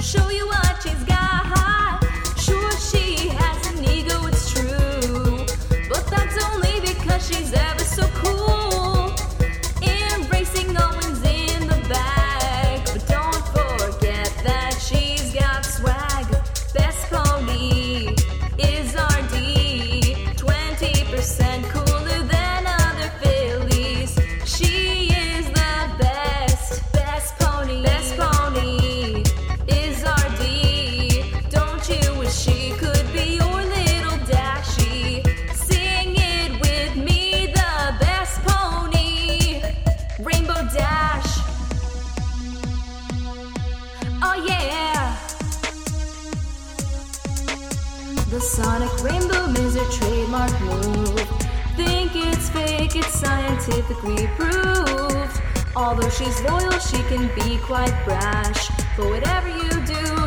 show you what she's got. Sure, she has an ego, it's true, but that's only because she's ever so cool. Embracing no one's in the bag, but don't forget that she's got swag. Best pony is RD, 20% cooler than other fillies. She is the best, best pony is RD. Don't you wish she could be your little Dashie? Sing it with me, the best pony, Rainbow Dash. Oh yeah. The Sonic Rainbow is her trademark move. Think it's fake, it's scientifically proved. Although she's loyal, she can be quite brash. But whatever you do,